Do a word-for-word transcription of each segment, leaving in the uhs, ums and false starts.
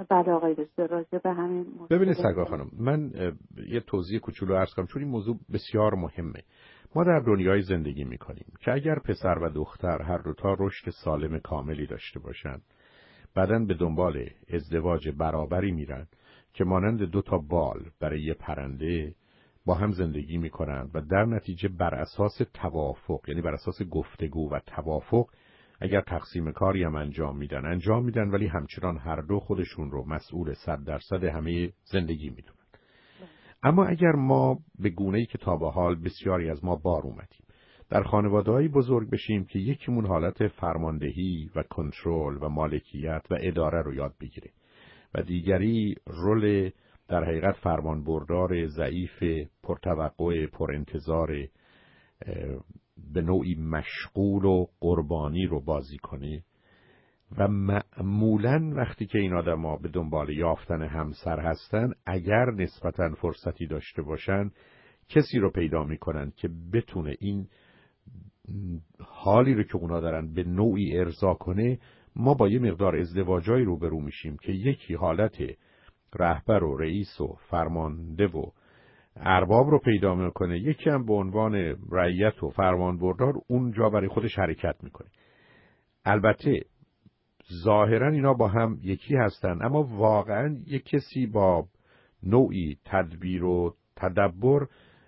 بله آقای دکتر، راجع به همین موضوع. ببینید سرکار خانم، من یه توضیح کوچولو عرض کنم چون این موضوع بسیار مهمه. ما در دنیای زندگی میکنیم که اگر پسر و دختر هر دو تا رشد سالم کاملی داشته باشند، بعداً به دنبال ازدواج برابری میرن که مانند دو تا بال برای یه پرنده با هم زندگی میکنن و در نتیجه بر اساس توافق، یعنی بر اساس گفتگو و توافق، اگر تقسیم کاری هم انجام میدن انجام میدن ولی همچنان هر دو خودشون رو مسئول صد درصد همه زندگی میدونن. اما اگر ما به گونه‌ای که تا به حال بسیاری از ما بار اومدیم در خانواده‌های بزرگ بشیم که یکیمون حالت فرماندهی و کنترل و مالکیت و اداره رو یاد بگیره و دیگری رول در حقیقت فرمانبردار ضعیف، پرتوقع، پرانتظار، به نوعی مشغول و قربانی رو بازی کنه و معمولاً وقتی که این آدم‌ها به دنبال یافتن همسر هستن، اگر نسبتاً فرصتی داشته باشن کسی رو پیدا میکنن که بتونه این حالی رو که اونا دارن به نوعی ارضا کنه. ما با یه مقدار ازدواجایی روبرو میشیم که یکی حالت رهبر و رئیس و فرمانده و ارباب رو پیدا میکنه، یکی هم به عنوان رعیت و فرمانبردار اونجا برای خودش حرکت میکنه. البته ظاهرا اینا با هم یکی هستن، اما واقعا یک کسی با نوعی تدبیر و تدبر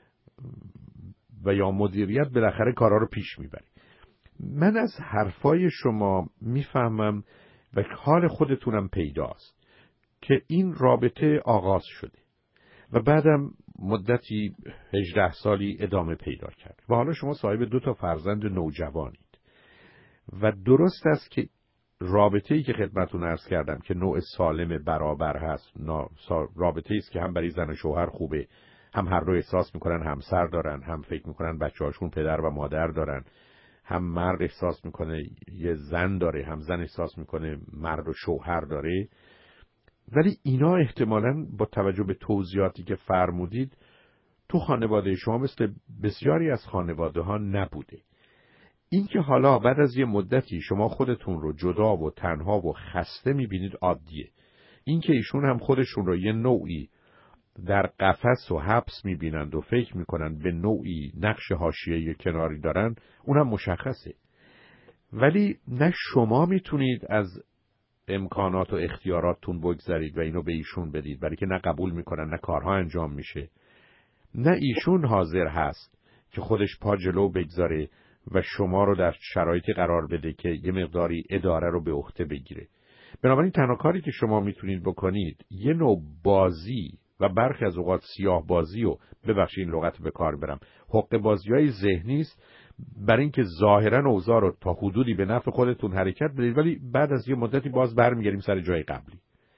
و یا مدیریت بالاخره کارا رو پیش میبره. من از حرفای شما میفهمم و حال خودتونم پیداست که این رابطه آغاز شده و بعدم مدتی هجده سالی ادامه پیدا کرد و حالا شما صاحب دو تا فرزند نوجوانید و درست است که رابطه‌ای که خدمتتون عرض کردم که نوع سالم برابر هست، رابطه‌ای است که هم برای زن و شوهر خوبه، هم هر دو احساس میکنن همسر دارن، هم فکر میکنن بچه‌هاشون پدر و مادر دارن، هم مرد احساس میکنه یه زن داره، هم زن احساس میکنه مرد و شوهر داره. ولی اینا احتمالاً با توجه به توضیحاتی که فرمودید تو خانواده شما مثل بسیاری از خانواده ها نبوده. این که حالا بعد از یه مدتی شما خودتون رو جدا و تنها و خسته میبینید عادیه. این که ایشون هم خودشون رو یه نوعی در قفس و حبس میبینند و فکر میکنند به نوعی نقش حاشیه‌ای کناری دارن، اونم مشخصه. ولی نه شما میتونید از امکانات و اختیاراتتون بگذارید و اینو به ایشون بدید، برای که نه قبول میکنن، نه کارها انجام میشه، نه ایشون حاضر هست که خودش پا جلو بگذاره و شما رو در شرایطی قرار بده که یه مقداری اداره رو به عهده بگیره. بنابراین تنها کاری که شما میتونید بکنید یه نوع بازی و برخی از اوقات سیاه بازی و ببخشید این لغت به کار برم حق بازی‌های ذهنی است، برای اینکه ظاهرا اوضاع رو تا حدودی به نفع خودتون حرکت بدید ولی بعد از یه مدتی باز برمیگردیم سر جای قبلی.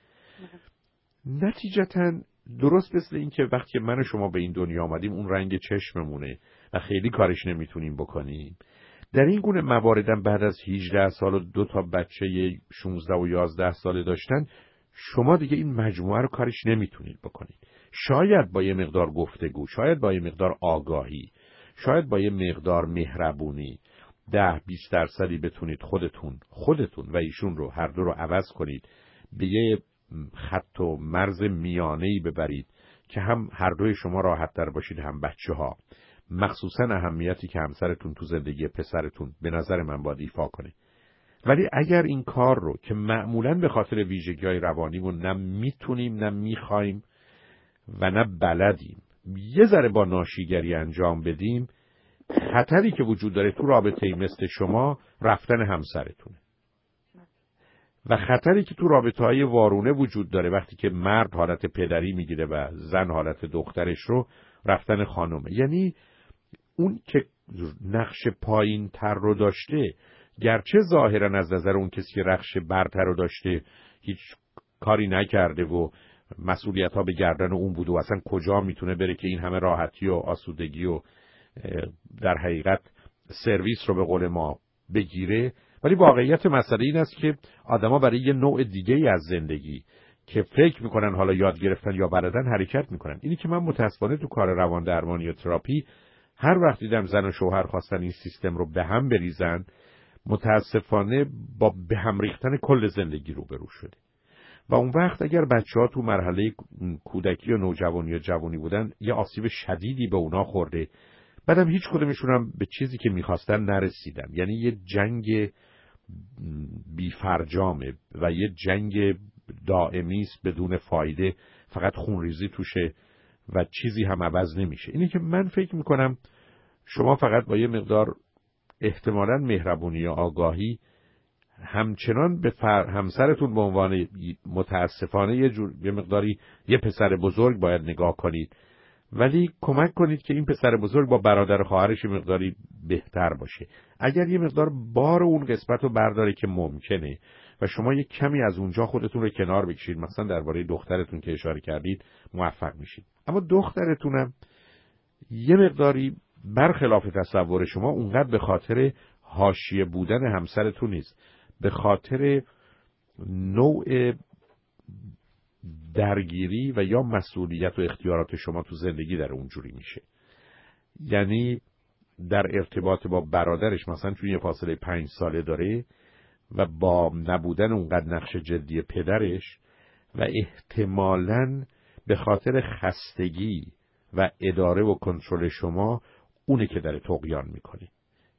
نتیجتاً درست مثل این که وقتی من و شما به این دنیا آمدیم اون رنگ چشممونه و خیلی کارش نمیتونیم بکنیم، در این گونه مواردم بعد از هجده سال و دو تا بچه شانزده و یازده ساله داشتن، شما دیگه این مجموعه رو کارش نمیتونید بکنید. شاید با یه مقدار گفتگو، شاید با یه مقدار آگاهی، شاید با یه مقدار مهربونی ده بیست درصدی بتونید خودتون خودتون و ایشون رو هر دو رو عوض کنید، به یه خط و مرز میانه‌ای ببرید که هم هر دوی شما راحت تر باشید، هم بچه ها، مخصوصا اهمیتی که همسرتون تو زندگی پسرتون به نظر من باید ایفا کنه. ولی اگر این کار رو که معمولاً به خاطر ویژگی‌های روانیمون نه میتونیم نه میخوایم و نه بلدیم یه ذره با ناشیگری انجام بدیم، خطری که وجود داره تو رابطه‌ای مثل شما رفتن همسرتونه و خطری که تو رابطه‌های وارونه وجود داره وقتی که مرد حالت پدری میگیره و زن حالت دخترش رو رفتن خانومه. یعنی اون که نقش پایین تر رو داشته، گرچه ظاهرا از نظر اون کسی که نقش برتر رو داشته هیچ کاری نکرده و مسئولیت ها به گردن اون بوده و اصلا کجا میتونه بره که این همه راحتی و آسودگی و در حقیقت سرویس رو به قول ما بگیره. ولی واقعیت مسئله این است که آدما برای یه نوع دیگه ای از زندگی که فکر میکنن حالا یاد گرفتن یا بلدن حرکت میکنن. اینی که من متاسفانه تو کار روان درمانی یا تراپی هر وقت دیدم زن و شوهر خواستن این سیستم رو به هم بریزن، متاسفانه با به هم ریختن کل زندگی روبرو شده و اون وقت اگر بچه‌ها تو مرحله کودکی و نوجوانی یا جوانی بودن یه آسیب شدیدی به اونا خورده، بعدم هیچ کدومشون هم به چیزی که میخواستن نرسیدن، یعنی یه جنگ بی‌فرجامه و یه جنگ دائمی است بدون فایده، فقط خونریزی توشه و چیزی هم عوض نمیشه. اینه که من فکر میکنم شما فقط با یه مقدار احتمالاً مهربونی یا آگاهی همچنان به فر... همسرتون به عنوان متاسفانه یه جور یه مقداری یه پسر بزرگ باید نگاه کنید، ولی کمک کنید که این پسر بزرگ با برادر خواهرش یه مقداری بهتر باشه. اگر یه مقدار بار اون قسمت رو برداره که ممکنه و شما یه کمی از اونجا خودتون رو کنار بکشید، مثلا درباره دخترتون که اشاره کردید موفق میشید. اما دخترتونم یه مقداری برخلاف تصور شما اونقدر به خاطر حاشیه بودن همسرتون نیست، به خاطر نوع درگیری و یا مسئولیت و اختیارات شما تو زندگی در اونجوری میشه. یعنی در ارتباط با برادرش مثلا توی یه فاصله پنج ساله داره و با نبودن اونقدر نقش جدی پدرش و احتمالاً به خاطر خستگی و اداره و کنترل شما اونه که داره طغیان میکنه.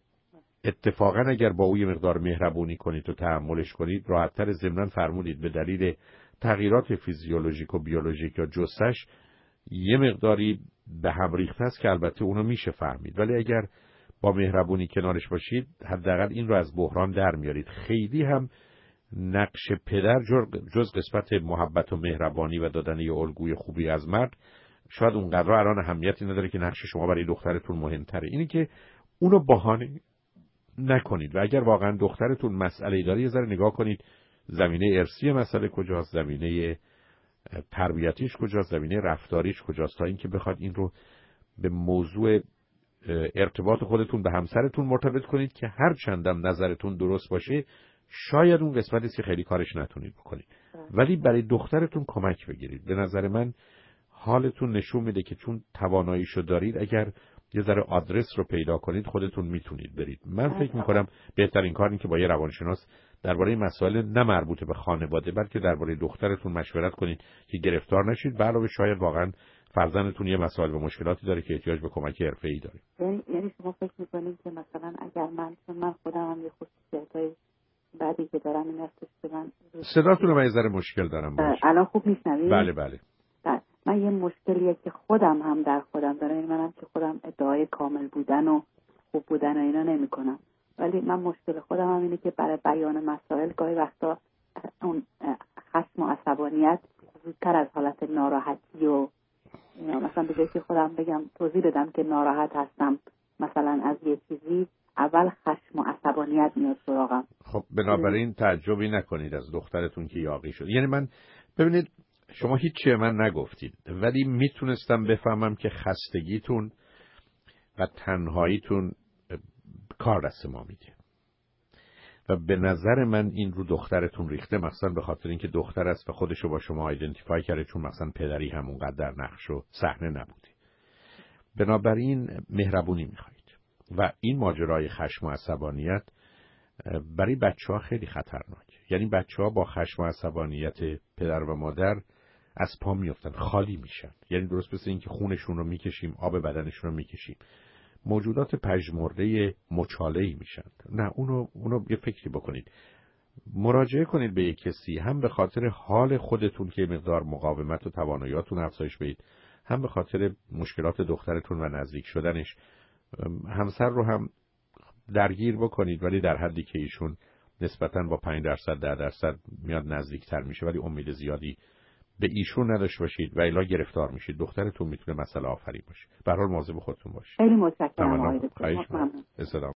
اتفاقا اگر با او یه مقدار مهربونی کنید و تحملش کنید، راحت‌تر. ضمناً فرمودید به دلیل تغییرات فیزیولوژیک و بیولوژیک یا جثه‌اش یه مقداری به هم ریخته است که البته اونو میشه فهمید، ولی اگر با مهربونی کنارش باشید حداقل این رو از بحران در میارید. خیلی هم نقش پدر جز قسمت محبت و مهربانی و دادن یه الگوی خوبی از مرد شاید اونقدر الان اهمیتی نداره که نقش شما برای دخترتون مهمتره. اینی که اونو بهانه نکنید و اگر واقعا دخترتون مسئله داره یه ذره نگاه کنید زمینه ارثی مسئله کجاست، زمینه تربیتیش کجاست، زمینه رفتاریش کجاست، تا اینکه بخواد این رو به موضوع ارتباط خودتون به همسرتون مرتبط کنید که هر چندم نظرتون درست باشه شاید اون قسمتی که خیلی کارش نتونید بکنید، ولی برای دخترتون کمک بگیرید. به نظر من حالتون نشون میده که چون تواناییشو دارید اگر یه ذره آدرس رو پیدا کنید خودتون میتونید برید. من فکر میکنم بهترین کار این که با یه روانشناس درباره مسائل نه مربوط به خانواده بلکه درباره دخترتون مشورت کنید که گرفتار نشید. به علاوه شاید واقعا فرزندتون یه مسائل و مشکلاتی داره که احتیاج به کمک حرفه‌ای داره. یعنی یعنی شما فکر میکنید که مثلا اگر من من خودم هم یه خصوصیتای بعدی که دارم این است که من صداتون رو یه ذره مشکل دارم باشه. الان خوب میشنوید؟ بله بله. بله. من یه مشکلیه که خودم هم در خودم دارم، یعنی منم که خودم ادعای کامل بودن و خوب بودن و اینا نمی‌کنم، ولی من مشکل خودم هم اینه که برای بیان مسائل گاهی وقتا اون خشم و عصبانیت زودتر از حالت ناراحتی و مثلا به جای که خودم بگم توضیح بدم که ناراحت هستم مثلا از یه چیزی، اول خشم و عصبانیت میاد سراغم. خب بنابراین تعجبی نکنید از دخترتون که یاغی شد. یعنی من ببینید شما هیچی من نگفتید ولی میتونستم بفهمم که خستگیتون و تنهاییتون کار دست ما میده و به نظر من این رو دخترتون ریخته، مثلا به خاطر اینکه دختر است و خودشو با شما آیدنتیفای کرده، چون مثلا پدری همونقدر در نقش و صحنه نبوده. بنابراین مهربونی میخواید و این ماجرای خشم و عصبانیت برای بچه ها خیلی خطرناکه. یعنی بچه ها با خشم و عصبانیت پدر و مادر از پا میافتن، خالی میشن. یعنی درست مثل این که خونشون رو میکشیم، آب بدنشون رو میکشیم، موجودات پژمرده مچاله‌ای میشن. نه، اونو اونو یه فکری بکنید، مراجعه کنید به یک کسی، هم به خاطر حال خودتون که مقدار مقاومت و تواناییاتون افزایش بدید، هم به خاطر مشکلات دخترتون و نزدیک شدنش. همسر رو هم درگیر بکنید ولی در حدی که ایشون نسبتاً با پنج درصد ده درصد میاد نزدیکتر میشه، ولی امید زیادی به ایشون نداشت باشید و الا گرفتار میشید. دخترتون میتونه مسئله آفرین باشه. به هر حال مواظب خودتون باشید. خیلی متشکرم آقای دکتر. ممنون.